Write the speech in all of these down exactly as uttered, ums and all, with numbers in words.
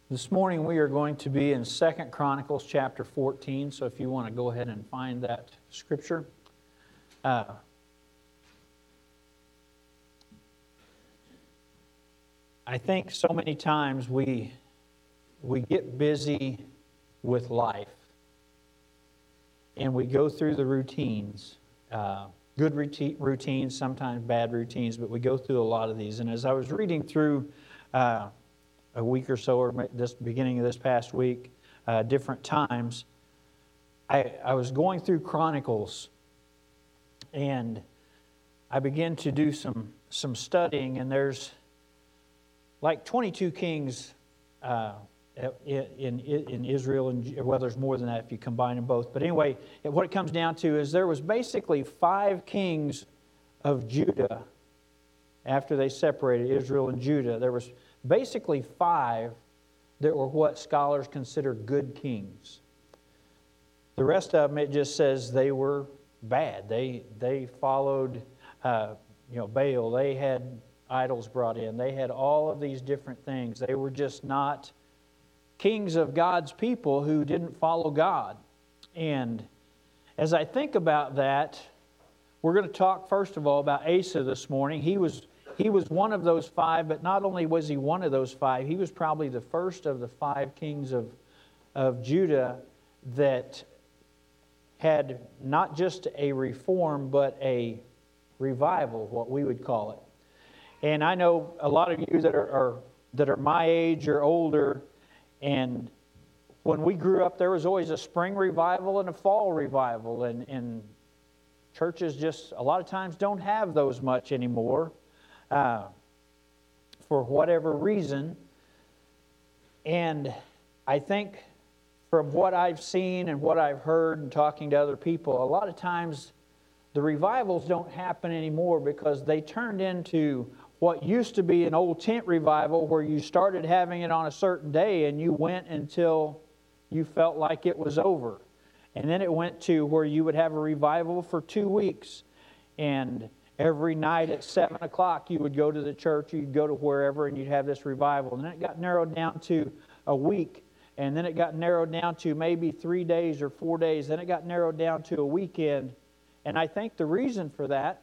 This morning we are going to be in Second Chronicles chapter fourteen, so if you want to go ahead and find that scripture. Uh, I think so many times we, we get busy with life and we go through the routines, uh, good routine, routines, sometimes bad routines, but we go through a lot of these. And as I was reading through uh, a week or so, or this beginning of this past week, uh, different times, I, I was going through Chronicles, and I began to do some some studying, and there's like twenty-two kings uh, in, in in Israel, and well, there's more than that if you combine them both. But anyway, what it comes down to is there was basically five kings of Judah after they separated Israel and Judah. There was basically five that were what scholars consider good kings. The rest of them, it just says they were bad. They they followed, uh, you know, Baal. They had idols brought in. They had all of these different things. They were just not kings of God's people who didn't follow God. And as I think about that, we're going to talk first of all about Asa this morning. He was He was one of those five, but not only was he one of those five, he was probably the first of the five kings of, of Judah that had not just a reform, but a revival, what we would call it. And I know a lot of you that are, are that are my age or older, and when we grew up, there was always a spring revival and a fall revival, and, and churches just a lot of times don't have those much anymore. Uh, for whatever reason. And I think from what I've seen and what I've heard and talking to other people, a lot of times the revivals don't happen anymore because they turned into what used to be an old tent revival where you started having it on a certain day and you went until you felt like it was over. And then it went to where you would have a revival for two weeks. And every night at seven o'clock, you would go to the church, you'd go to wherever, and you'd have this revival. And then it got narrowed down to a week, and then it got narrowed down to maybe three days or four days. Then it got narrowed down to a weekend. And I think the reason for that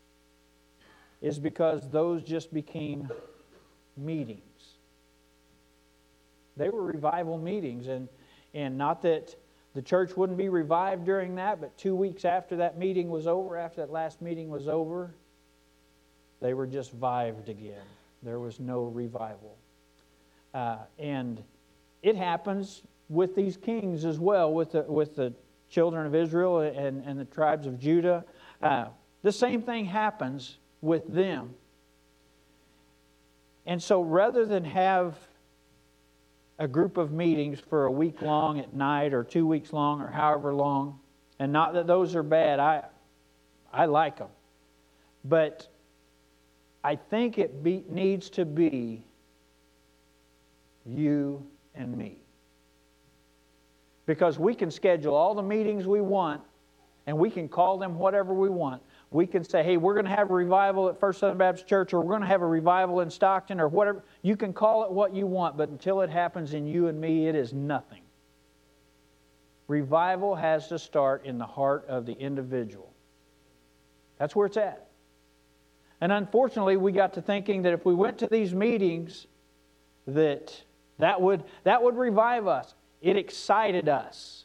is because those just became meetings. They were revival meetings, and, and not that the church wouldn't be revived during that, but two weeks after that meeting was over, after that last meeting was over, they were just vived again. There was no revival. Uh, and it happens with these kings as well, with the, with the children of Israel and, and the tribes of Judah. Uh, the same thing happens with them. And so rather than have a group of meetings for a week long at night or two weeks long or however long, and not that those are bad, I I like them. But I think it be, needs to be you and me. Because we can schedule all the meetings we want, and we can call them whatever we want. We can say, hey, we're going to have a revival at First Southern Baptist Church, or we're going to have a revival in Stockton, or whatever. You can call it what you want, but until it happens in you and me, it is nothing. Revival has to start in the heart of the individual. That's where it's at. And unfortunately, we got to thinking that if we went to these meetings, that that would, that would revive us. It excited us.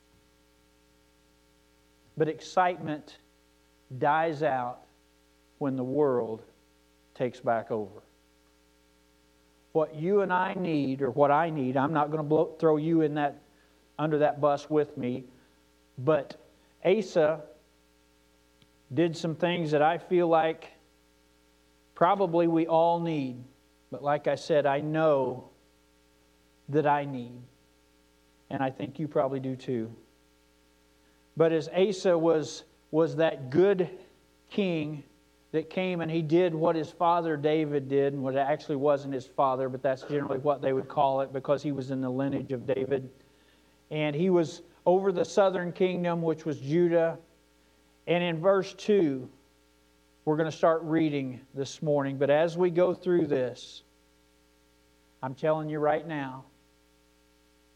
But excitement dies out when the world takes back over. What you and I need, or what I need, I'm not going to blow, throw you in that under that bus with me, but Asa did some things that I feel like probably we all need. But like I said, I know that I need. And I think you probably do too. But as Asa was was that good king that came and he did what his father David did, and what actually wasn't his father, but that's generally what they would call it because he was in the lineage of David. And he was over the southern kingdom, which was Judah. And in verse two, we're going to start reading this morning. But as we go through this, I'm telling you right now,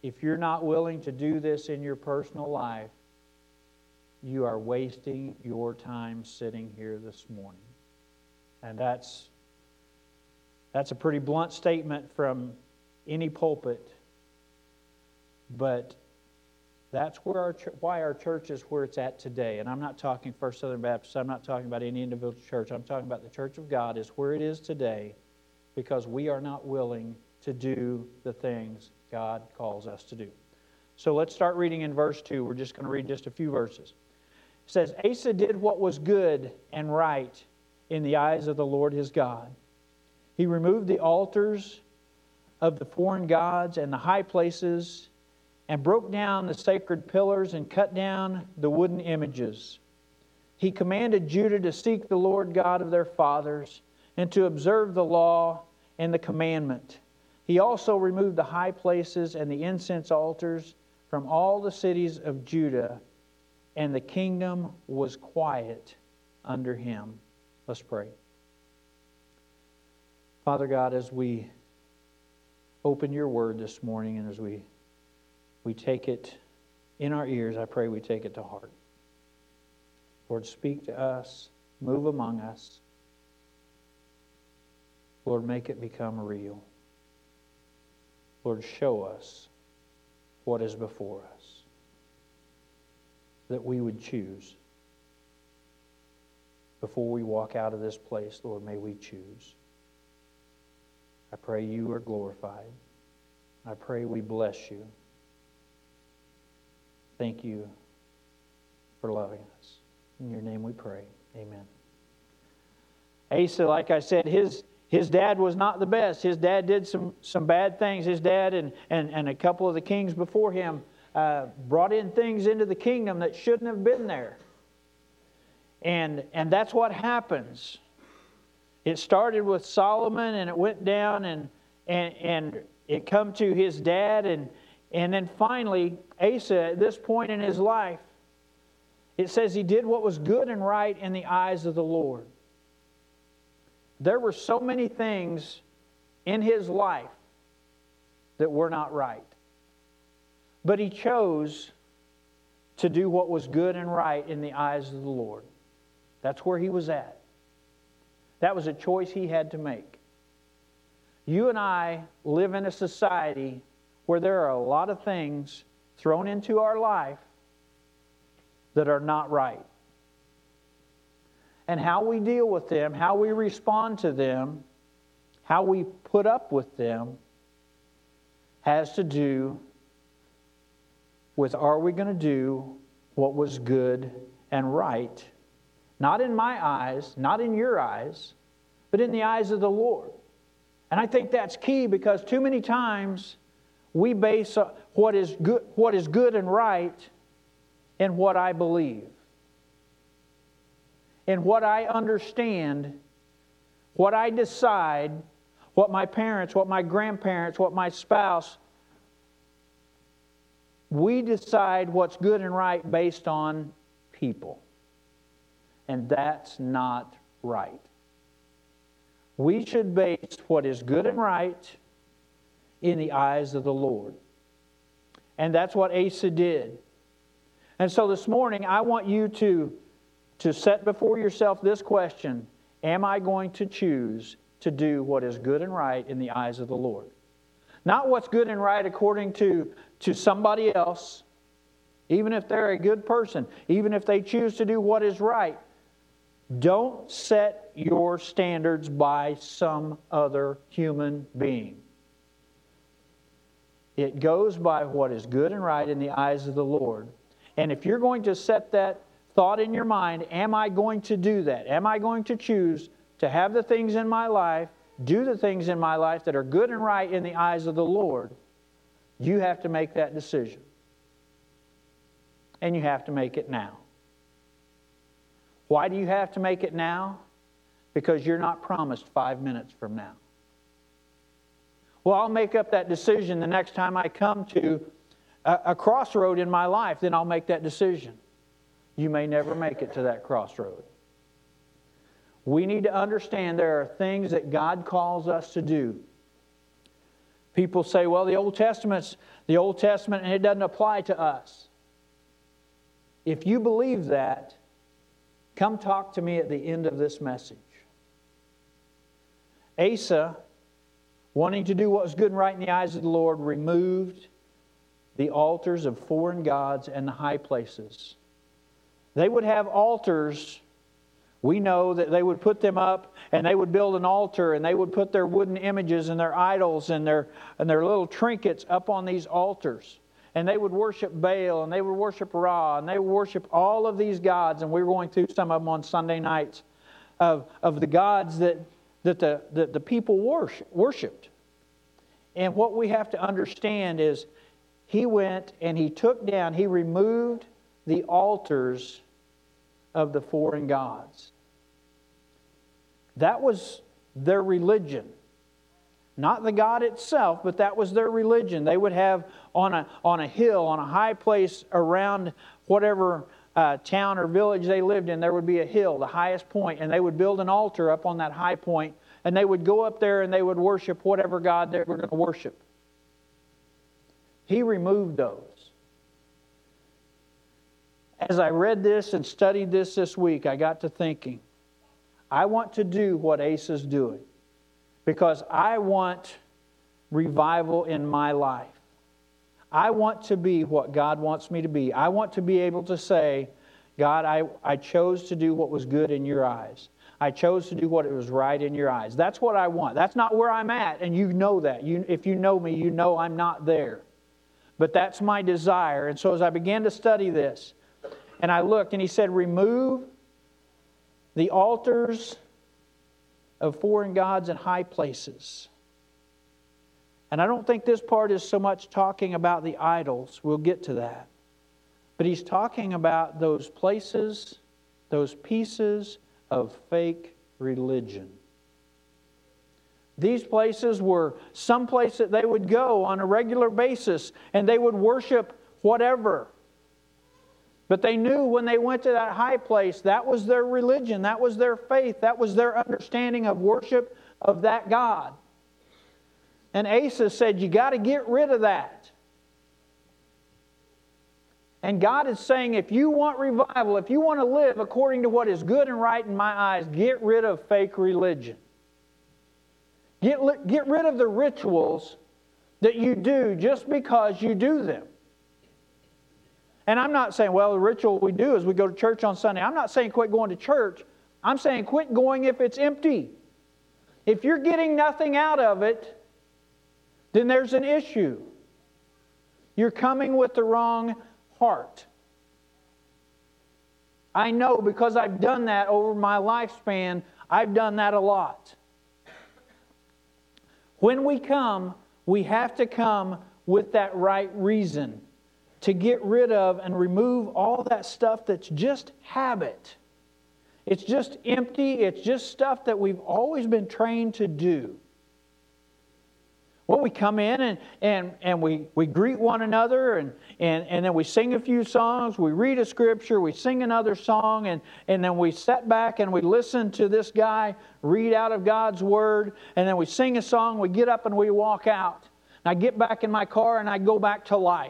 if you're not willing to do this in your personal life, you are wasting your time sitting here this morning. And that's that's a pretty blunt statement from any pulpit, but that's where our why our church is where it's at today. And I'm not talking First Southern Baptist. I'm not talking about any individual church. I'm talking about the Church of God is where it is today because we are not willing to do the things God calls us to do. So let's start reading in verse two. We're just going to read just a few verses. It says, Asa did what was good and right in the eyes of the Lord his God. He removed the altars of the foreign gods and the high places and broke down the sacred pillars and cut down the wooden images. He commanded Judah to seek the Lord God of their fathers and to observe the law and the commandment. He also removed the high places and the incense altars from all the cities of Judah, and the kingdom was quiet under him. Let's pray. Father God, as we open your word this morning and as we, we take it in our ears, I pray we take it to heart. Lord, speak to us, move among us. Lord, make it become real. Lord, show us what is before us, that we would choose. Before we walk out of this place, Lord, may we choose. I pray you are glorified. I pray we bless you. Thank you for loving us. In your name we pray. Amen. Asa, like I said, his his dad was not the best. His dad did some, some bad things. His dad and, and, and a couple of the kings before him uh, brought in things into the kingdom that shouldn't have been there. And, and that's what happens. It started with Solomon and it went down and and, and it come to his dad and, and then finally Asa at this point in his life, it says he did what was good and right in the eyes of the Lord. There were so many things in his life that were not right. But he chose to do what was good and right in the eyes of the Lord. That's where he was at. That was a choice he had to make. You and I live in a society where there are a lot of things thrown into our life that are not right. And how we deal with them, how we respond to them, how we put up with them has to do with, are we going to do what was good and right? Not in my eyes, not in your eyes, but in the eyes of the Lord. And I think that's key because too many times we base what is good, what is good and right in what I believe, in what I understand, what I decide, what my parents, what my grandparents, what my spouse. We decide what's good and right based on people. And that's not right. We should base what is good and right in the eyes of the Lord. And that's what Asa did. And so this morning, I want you to, to set before yourself this question: am I going to choose to do what is good and right in the eyes of the Lord? Not what's good and right according to, to somebody else, even if they're a good person, even if they choose to do what is right. Don't set your standards by some other human being. It goes by what is good and right in the eyes of the Lord. And if you're going to set that thought in your mind, am I going to do that? Am I going to choose to have the things in my life, do the things in my life that are good and right in the eyes of the Lord? You have to make that decision. And you have to make it now. Why do you have to make it now? Because you're not promised five minutes from now. Well, I'll make up that decision the next time I come to a, a crossroad in my life, then I'll make that decision. You may never make it to that crossroad. We need to understand there are things that God calls us to do. People say, well, the Old Testament's the Old Testament and it doesn't apply to us. If you believe that, come talk to me at the end of this message. Asa, wanting to do what was good and right in the eyes of the Lord, removed the altars of foreign gods and the high places. They would have altars. We know that they would put them up and they would build an altar and they would put their wooden images and their idols and their, and their little trinkets up on these altars. And they would worship Baal and they would worship Ra and they would worship all of these gods. And we were going through some of them on Sunday nights of, of the gods that, that, the, that the people worship, worshipped. And what we have to understand is he went and he took down, he removed the altars of the foreign gods. That was their religion. Not the God itself, but that was their religion. They would have on a, on a hill, on a high place around whatever uh, town or village they lived in, there would be a hill, the highest point, and they would build an altar up on that high point, and they would go up there and they would worship whatever God they were going to worship. He removed those. As I read this and studied this this week, I got to thinking, I want to do what Asa's doing because I want revival in my life. I want to be what God wants me to be. I want to be able to say, God, I, I chose to do what was good in your eyes. I chose to do what was right in your eyes. That's what I want. That's not where I'm at, and you know that. You, if you know me, you know I'm not there. But that's my desire. And so as I began to study this, and I looked, and he said, remove the altars of foreign gods and high places. And I don't think this part is so much talking about the idols. We'll get to that. But he's talking about those places, those pieces of fake religion. These places were some place that they would go on a regular basis, and they would worship whatever. But they knew when they went to that high place, that was their religion, that was their faith, that was their understanding of worship of that God. And Asa said, you got to get rid of that. And God is saying, if you want revival, if you want to live according to what is good and right in my eyes, get rid of fake religion. Get, get rid of the rituals that you do just because you do them. And I'm not saying, well, the ritual we do is we go to church on Sunday. I'm not saying quit going to church. I'm saying quit going if it's empty. If you're getting nothing out of it, then there's an issue. You're coming with the wrong heart. I know because I've done that over my lifespan. I've done that a lot. When we come, we have to come with that right reason to get rid of and remove all that stuff that's just habit. It's just empty. It's just stuff that we've always been trained to do. Well, we come in and, and, and we, we greet one another and, and, and then we sing a few songs, we read a scripture, we sing another song, and, and then we sit back and we listen to this guy read out of God's Word, and then we sing a song, we get up and we walk out. And I get back in my car and I go back to life.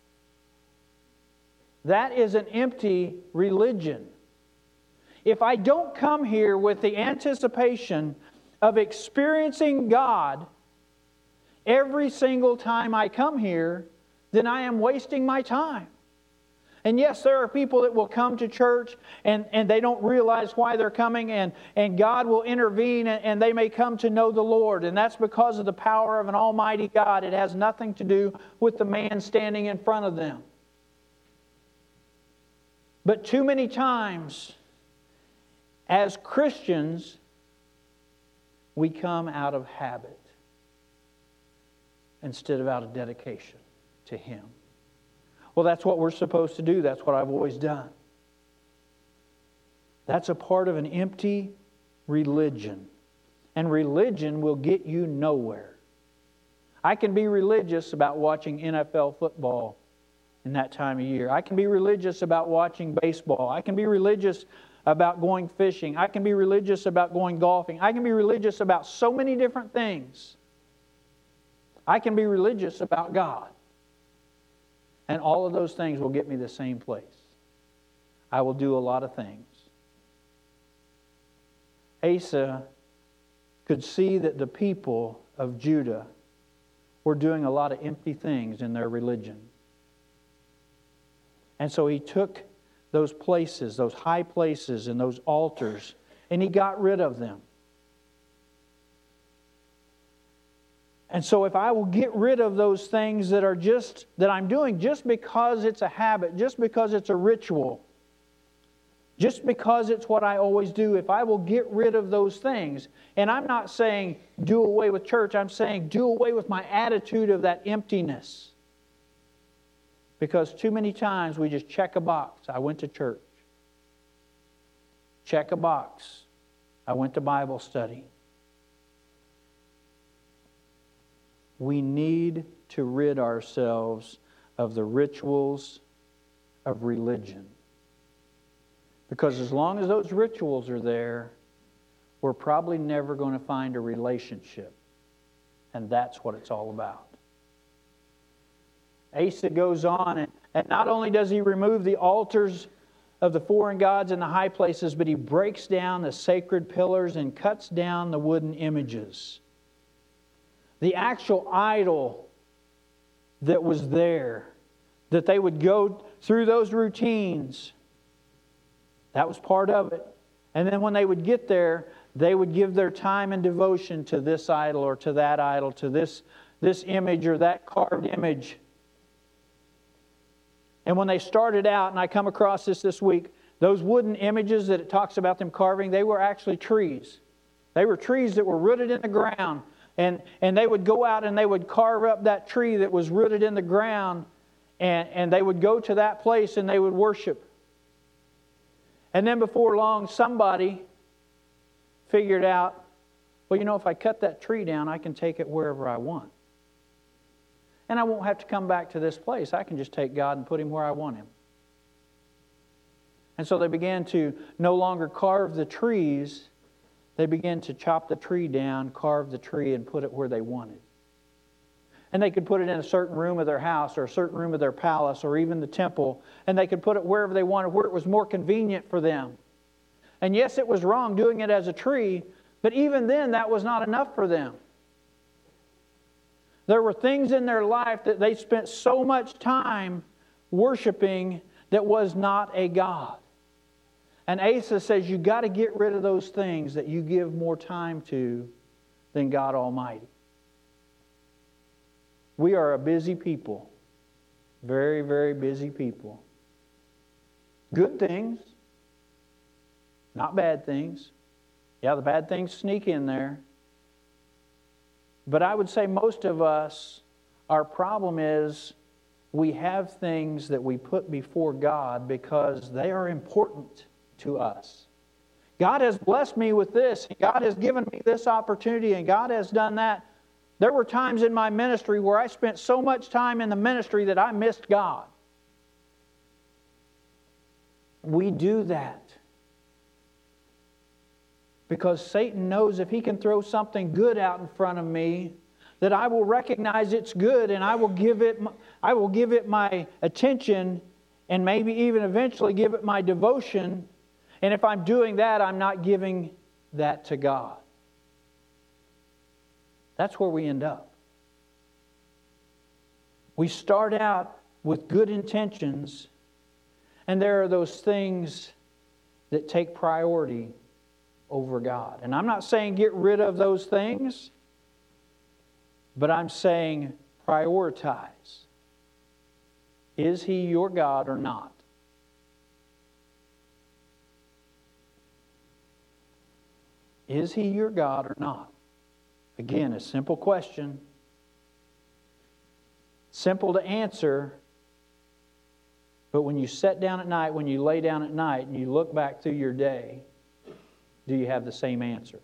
That is an empty religion. If I don't come here with the anticipation of experiencing God every single time I come here, then I am wasting my time. And yes, there are people that will come to church and, and they don't realize why they're coming, and, and God will intervene and, and they may come to know the Lord. And that's because of the power of an almighty God. It has nothing to do with the man standing in front of them. But too many times, as Christians, we come out of habit instead of out of dedication to Him. Well, that's what we're supposed to do. That's what I've always done. That's a part of an empty religion. And religion will get you nowhere. I can be religious about watching N F L football in that time of year. I can be religious about watching baseball. I can be religious about going fishing. I can be religious about going golfing. I can be religious about so many different things. I can be religious about God. And all of those things will get me the same place. I will do a lot of things. Asa could see that the people of Judah were doing a lot of empty things in their religion. And so he took those places, those high places and those altars, and he got rid of them. And so if I will get rid of those things that are just, that I'm doing just because it's a habit, just because it's a ritual, just because it's what I always do, if I will get rid of those things, and I'm not saying do away with church, I'm saying do away with my attitude of that emptiness. Because too many times we just check a box. I went to church. Check a box. I went to Bible study. We need to rid ourselves of the rituals of religion. Because as long as those rituals are there, we're probably never going to find a relationship. And that's what it's all about. Asa goes on, and, and not only does he remove the altars of the foreign gods in the high places, but he breaks down the sacred pillars and cuts down the wooden images. The actual idol that was there, that they would go through those routines, that was part of it. And then when they would get there, they would give their time and devotion to this idol or to that idol, to this, this image or that carved image. And when they started out, and I come across this this week, those wooden images that it talks about them carving, they were actually trees. They were trees that were rooted in the ground. And, and they would go out and they would carve up that tree that was rooted in the ground. And, and they would go to that place and they would worship. And then before long, somebody figured out, well, you know, if I cut that tree down, I can take it wherever I want. And I won't have to come back to this place. I can just take God and put Him where I want Him. And so they began to no longer carve the trees. They began to chop the tree down, carve the tree, and put it where they wanted. And they could put it in a certain room of their house or a certain room of their palace or even the temple. And they could put it wherever they wanted, where it was more convenient for them. And yes, it was wrong doing it as a tree, but even then that was not enough for them. There were things in their life that they spent so much time worshiping that was not a God. And Asa says you've got to get rid of those things that you give more time to than God Almighty. We are a busy people. Very, very busy people. Good things. Not bad things. Yeah, the bad things sneak in there. But I would say most of us, our problem is we have things that we put before God because they are important to us. God has blessed me with this. God has given me this opportunity and God has done that. There were times in my ministry where I spent so much time in the ministry that I missed God. We do that because Satan knows if he can throw something good out in front of me, that I will recognize it's good and I will give it, I will give it my attention and maybe even eventually give it my devotion. And if I'm doing that, I'm not giving that to God. That's where we end up. We start out with good intentions, and there are those things that take priority over God. And I'm not saying get rid of those things, but I'm saying prioritize. Is He your God or not? Is He your God or not? Again, a simple question. Simple to answer. But when you sit down at night, when you lay down at night and you look back through your day, do you have the same answer?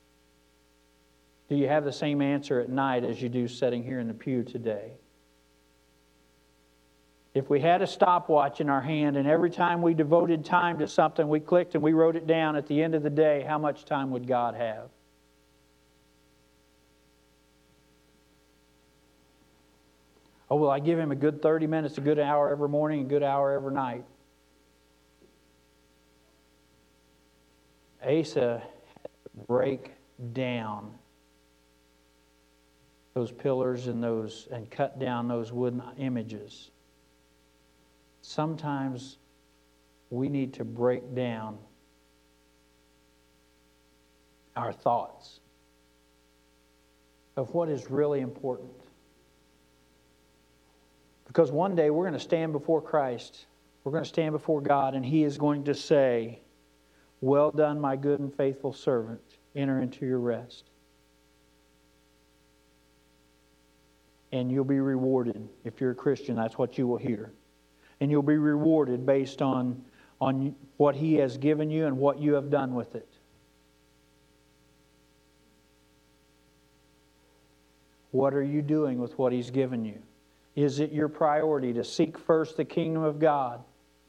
Do you have the same answer at night as you do sitting here in the pew today? If we had a stopwatch in our hand and every time we devoted time to something, we clicked and we wrote it down at the end of the day, how much time would God have? Oh, will I give him a good thirty minutes, a good hour every morning, a good hour every night? Asa had to break down those pillars and those and cut down those wooden images. Sometimes we need to break down our thoughts of what is really important. Because one day we're going to stand before Christ. We're going to stand before God, and He is going to say, "Well done, my good and faithful servant. Enter into your rest." And you'll be rewarded. If you're a Christian, that's what you will hear. And you'll be rewarded based on, on what He has given you and what you have done with it. What are you doing with what He's given you? Is it your priority to seek first the kingdom of God?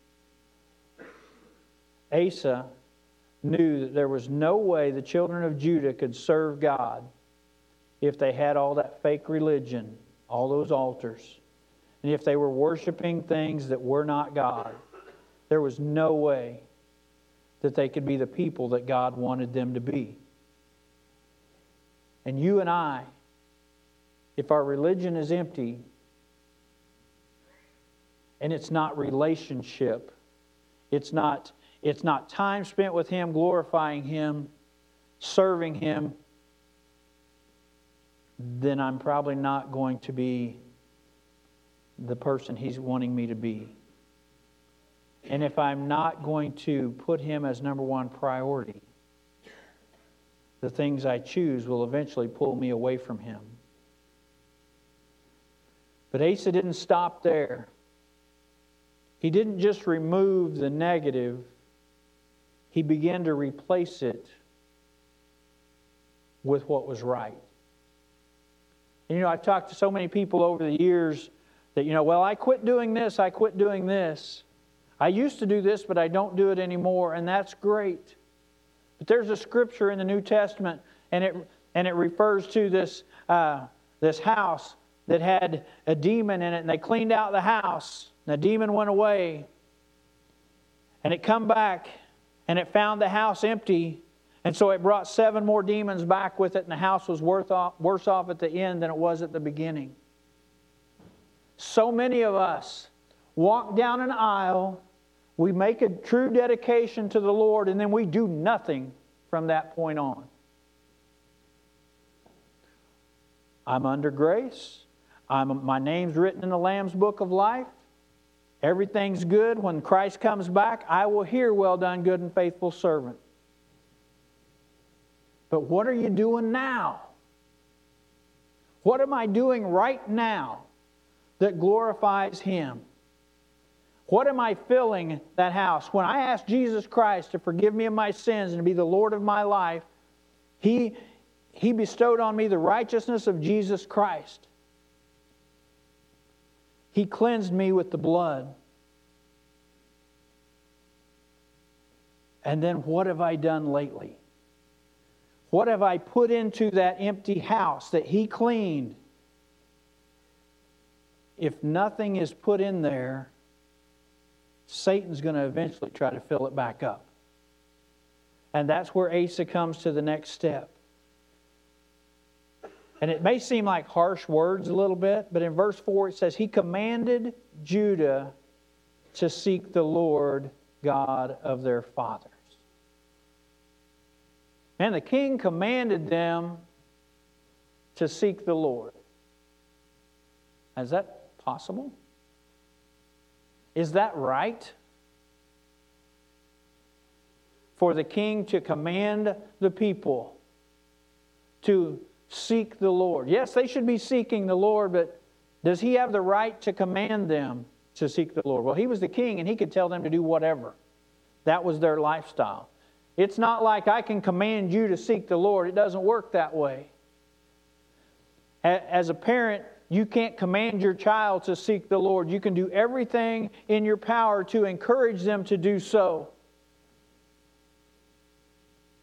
Asa knew that there was no way the children of Judah could serve God if they had all that fake religion, all those altars, and if they were worshiping things that were not God. There was no way that they could be the people that God wanted them to be. And you and I, if our religion is empty and it's not relationship, it's not It's not time spent with Him, glorifying Him, serving Him, then I'm probably not going to be the person He's wanting me to be. And if I'm not going to put Him as number one priority, the things I choose will eventually pull me away from Him. But Asa didn't stop there. He didn't just remove the negative. He began to replace it with what was right. And you know, I've talked to so many people over the years that, you know, well, I quit doing this, I quit doing this. I used to do this, but I don't do it anymore, and that's great. But there's a scripture in the New Testament, and it and it refers to this uh, this house that had a demon in it, and they cleaned out the house, and the demon went away, and it come back. And it found the house empty. And so it brought seven more demons back with it. And the house was worth off, worse off at the end than it was at the beginning. So many of us walk down an aisle. We make a true dedication to the Lord. And then we do nothing from that point on. I'm under grace. I'm, my name's written in the Lamb's Book of Life. Everything's good. When Christ comes back, I will hear, "Well done, good and faithful servant." But what are you doing now? What am I doing right now that glorifies Him? What am I filling that house? When I asked Jesus Christ to forgive me of my sins and to be the Lord of my life, He, He bestowed on me the righteousness of Jesus Christ. He cleansed me with the blood. And then what have I done lately? What have I put into that empty house that He cleaned? If nothing is put in there, Satan's going to eventually try to fill it back up. And that's where Asa comes to the next step. And it may seem like harsh words a little bit, but in verse four it says, He commanded Judah to seek the Lord God of their fathers. And the king commanded them to seek the Lord. Is that possible? Is that right? For the king to command the people to seek the Lord. Yes, they should be seeking the Lord, but does He have the right to command them to seek the Lord? Well, He was the king and He could tell them to do whatever. That was their lifestyle. It's not like I can command you to seek the Lord. It doesn't work that way. As a parent, you can't command your child to seek the Lord. You can do everything in your power to encourage them to do so.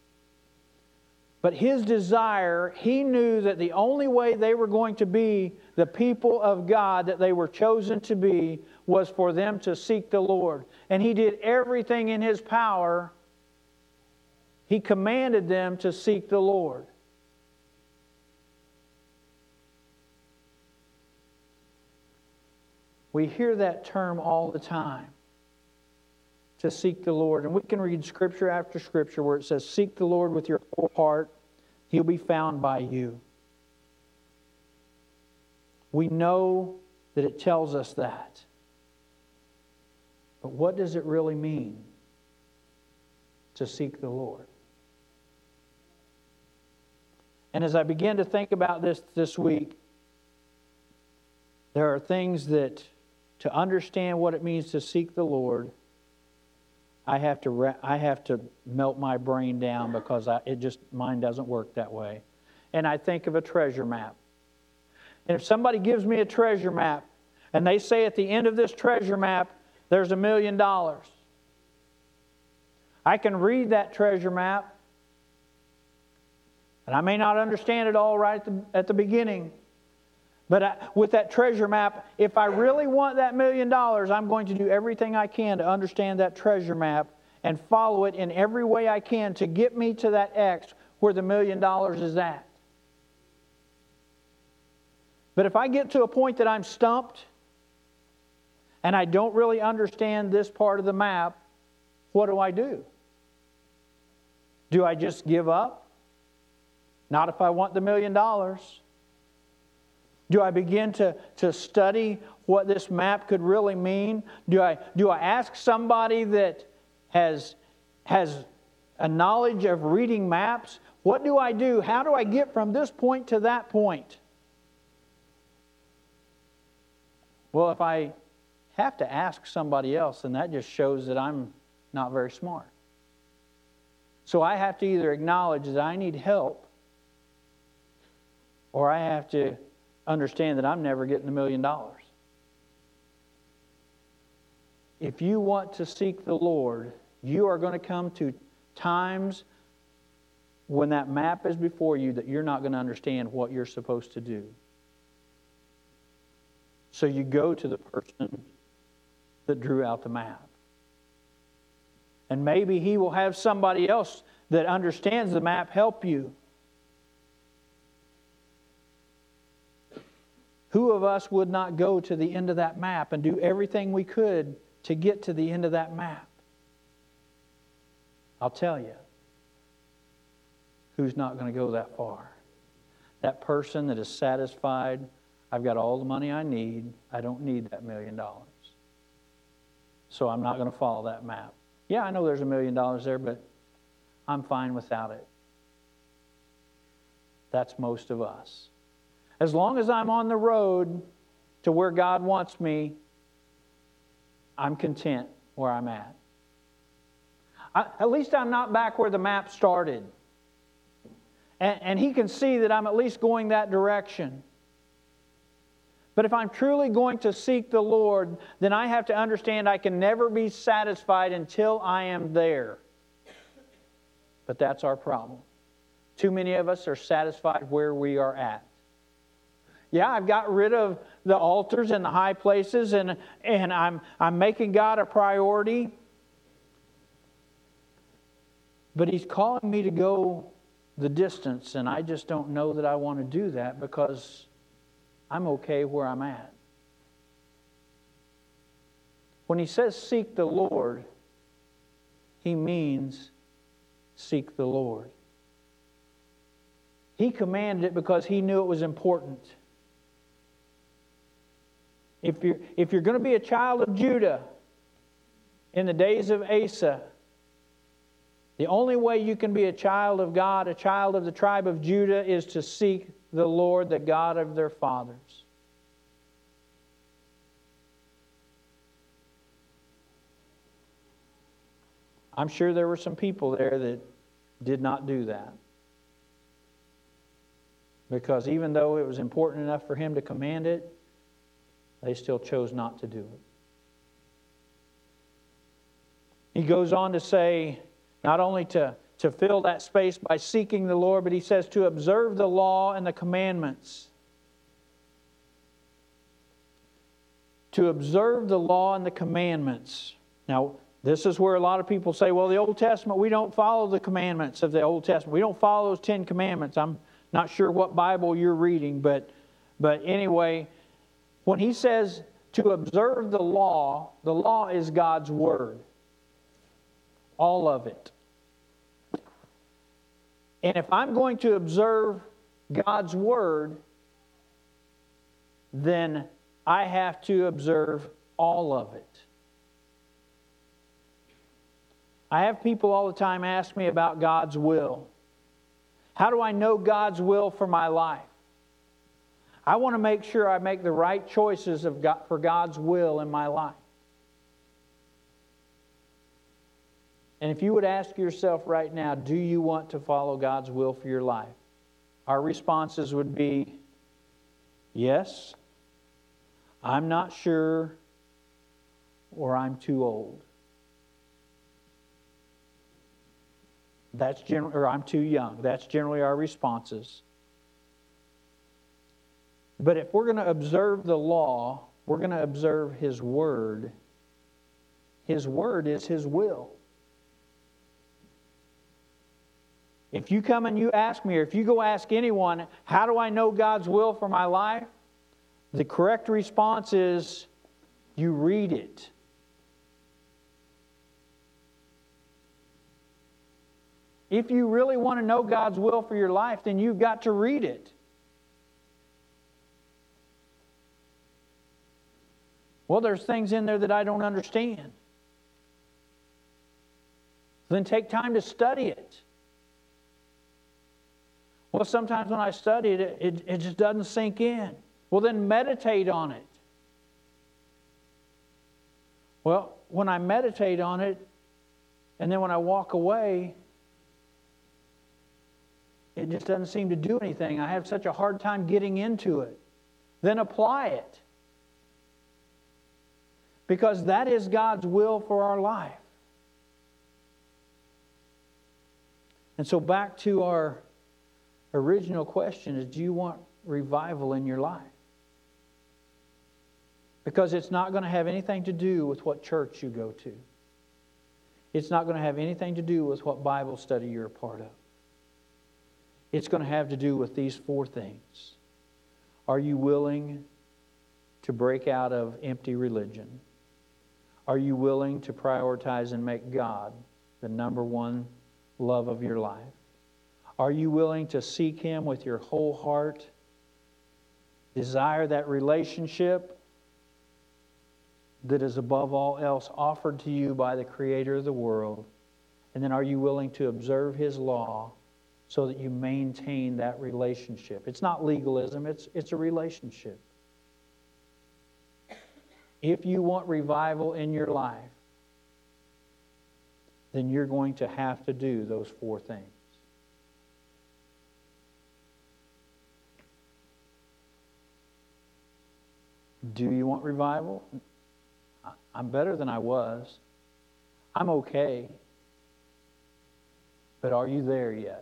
But his desire, he knew that the only way they were going to be the people of God that they were chosen to be was for them to seek the Lord. And He did everything in His power. He commanded them to seek the Lord. We hear that term all the time, to seek the Lord. And we can read Scripture after Scripture where it says, seek the Lord with your whole heart. He'll be found by you. We know that it tells us that. But what does it really mean to seek the Lord? And as I began to think about this this week, there are things that, to understand what it means to seek the Lord, I have to I have to melt my brain down because I, it just mine doesn't work that way. And I think of a treasure map. And if somebody gives me a treasure map and they say at the end of this treasure map there's a million dollars, I can read that treasure map, and I may not understand it all right at the, at the beginning. But I, with that treasure map, if I really want that million dollars, I'm going to do everything I can to understand that treasure map and follow it in every way I can to get me to that X where the million dollars is at. But if I get to a point that I'm stumped and I don't really understand this part of the map, what do I do? Do I just give up? Not if I want the million dollars. Do I begin to, to study what this map could really mean? Do I, do I ask somebody that has, has a knowledge of reading maps? What do I do? How do I get from this point to that point? Well, if I have to ask somebody else, then that just shows that I'm not very smart. So I have to either acknowledge that I need help, or I have to understand that I'm never getting a million dollars. If you want to seek the Lord, you are going to come to times when that map is before you that you're not going to understand what you're supposed to do. So you go to the person that drew out the map. And maybe he will have somebody else that understands the map help you. Who of us would not go to the end of that map and do everything we could to get to the end of that map? I'll tell you, who's not going to go that far? That person that is satisfied, I've got all the money I need, I don't need that million dollars. So I'm not going to follow that map. Yeah, I know there's a million dollars there, but I'm fine without it. That's most of us. As long as I'm on the road to where God wants me, I'm content where I'm at. I, at least I'm not back where the map started. And, and He can see that I'm at least going that direction. But if I'm truly going to seek the Lord, then I have to understand I can never be satisfied until I am there. But that's our problem. Too many of us are satisfied where we are at. Yeah, I've got rid of the altars and the high places, and, and I'm, I'm making God a priority. But He's calling me to go the distance, and I just don't know that I want to do that because I'm okay where I'm at. When He says seek the Lord, He means seek the Lord. He commanded it because He knew it was important. If you're, if you're going to be a child of Judah in the days of Asa, the only way you can be a child of God, a child of the tribe of Judah, is to seek the Lord, the God of their fathers. I'm sure there were some people there that did not do that. Because even though it was important enough for Him to command it, they still chose not to do it. He goes on to say, not only to, to fill that space by seeking the Lord, but He says to observe the law and the commandments. to observe the law and the commandments. Now, this is where a lot of people say, well, the Old Testament, we don't follow the commandments of the Old Testament. We don't follow those Ten Commandments. I'm not sure what Bible you're reading, but, but anyway, when he says to observe the law, the law is God's Word. All of it. And if I'm going to observe God's Word, then I have to observe all of it. I have people all the time ask me about God's will. How do I know God's will for my life? I want to make sure I make the right choices of God, for God's will in my life. And if you would ask yourself right now, do you want to follow God's will for your life? Our responses would be, yes, I'm not sure, or I'm too old. That's generally, or I'm too young. That's generally our responses. But if we're going to observe the law, we're going to observe His Word. His Word is His will. If you come and you ask me, or if you go ask anyone, how do I know God's will for my life? The correct response is, you read it. If you really want to know God's will for your life, then you've got to read it. Well, there's things in there that I don't understand. Then take time to study it. Well, sometimes when I study it, it, it just doesn't sink in. Well, then meditate on it. Well, when I meditate on it, and then when I walk away, it just doesn't seem to do anything. I have such a hard time getting into it. Then apply it. Because that is God's will for our life. And so back to our original question is, do you want revival in your life? Because it's not going to have anything to do with what church you go to. It's not going to have anything to do with what Bible study you're a part of. It's going to have to do with these four things. Are you willing to break out of empty religion? Are you willing to prioritize and make God the number one love of your life? Are you willing to seek Him with your whole heart? Desire that relationship that is above all else offered to you by the Creator of the world? And then are you willing to observe His law so that you maintain that relationship? It's not legalism, it's, it's a relationship. If you want revival in your life, then you're going to have to do those four things. Do you want revival? I'm better than I was. I'm okay. But are you there yet?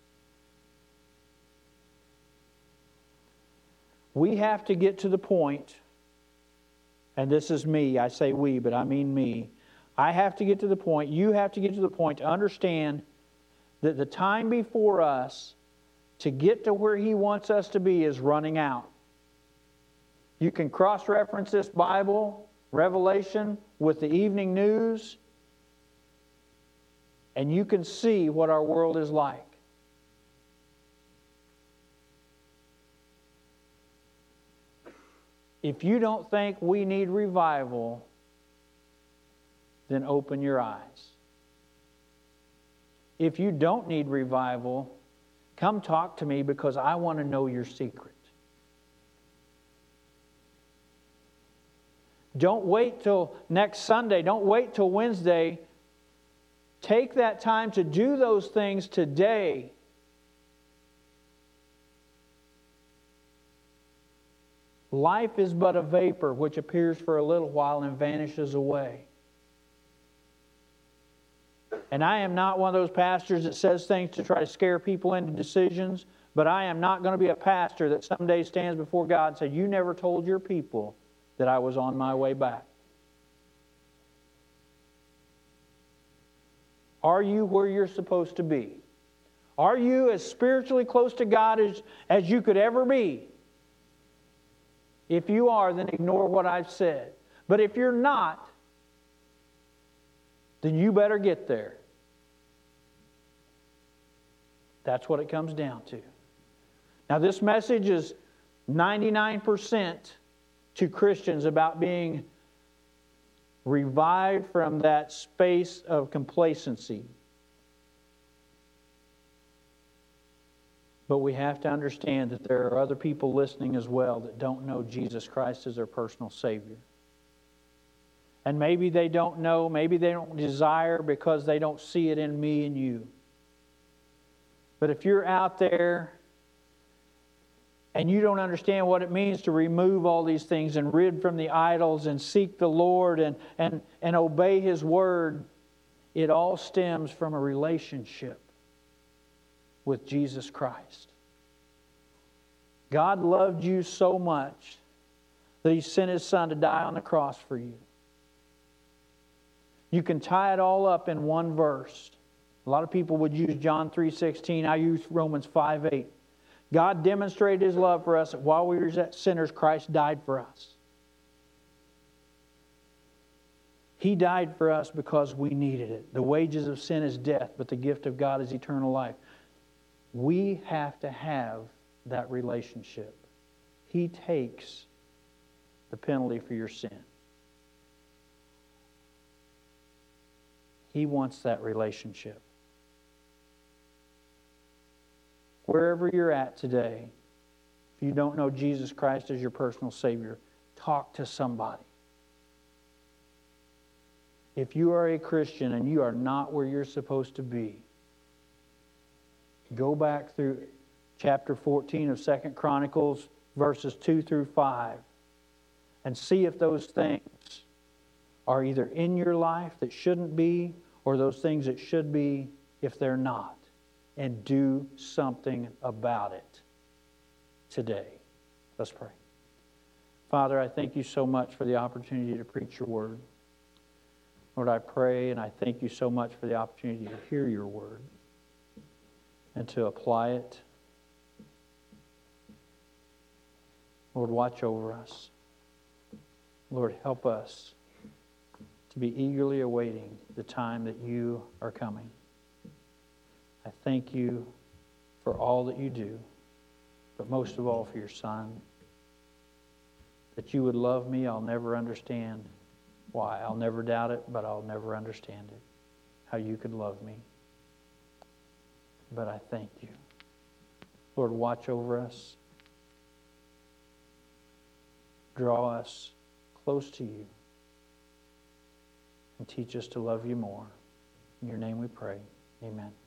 We have to get to the point, and this is me, I say we, but I mean me. I have to get to the point, you have to get to the point to understand that the time before us to get to where He wants us to be is running out. You can cross-reference this Bible, Revelation, with the evening news, and you can see what our world is like. If you don't think we need revival, then open your eyes. If you don't need revival, come talk to me, because I want to know your secret. Don't wait till next Sunday. Don't wait till Wednesday. Take that time to do those things today. Life is but a vapor which appears for a little while and vanishes away. And I am not one of those pastors that says things to try to scare people into decisions, but I am not going to be a pastor that someday stands before God and says, you never told your people that I was on my way back. Are you where you're supposed to be? Are you as spiritually close to God as, as you could ever be? If you are, then ignore what I've said. But if you're not, then you better get there. That's what it comes down to. Now, this message is ninety-nine percent to Christians about being revived from that space of complacency. But we have to understand that there are other people listening as well that don't know Jesus Christ as their personal Savior. And maybe they don't know, maybe they don't desire because they don't see it in me and you. But if you're out there and you don't understand what it means to remove all these things and rid from the idols and seek the Lord and, and, and obey His Word, it all stems from a relationship with Jesus Christ. God loved you so much that He sent His Son to die on the cross for you. You can tie it all up in one verse. A lot of people would use John three sixteen. I use Romans five eight. God demonstrated His love for us that while we were yet sinners, Christ died for us. He died for us because we needed it. The wages of sin is death, but the gift of God is eternal life. We have to have that relationship. He takes the penalty for your sin. He wants that relationship. Wherever you're at today, if you don't know Jesus Christ as your personal Savior, talk to somebody. If you are a Christian and you are not where you're supposed to be, go back through chapter fourteen of Second Chronicles, verses two through five, and see if those things are either in your life that shouldn't be, or those things that should be if they're not. And do something about it today. Let's pray. Father, I thank you so much for the opportunity to preach your word. Lord, I pray and I thank you so much for the opportunity to hear your word and to apply it. Lord, watch over us. Lord, help us to be eagerly awaiting the time that you are coming. I thank you for all that you do, but most of all for your Son. That you would love me, I'll never understand why. I'll never doubt it, but I'll never understand it. How you could love me. But I thank you. Lord, watch over us. Draw us close to you. And teach us to love you more. In your name we pray. Amen.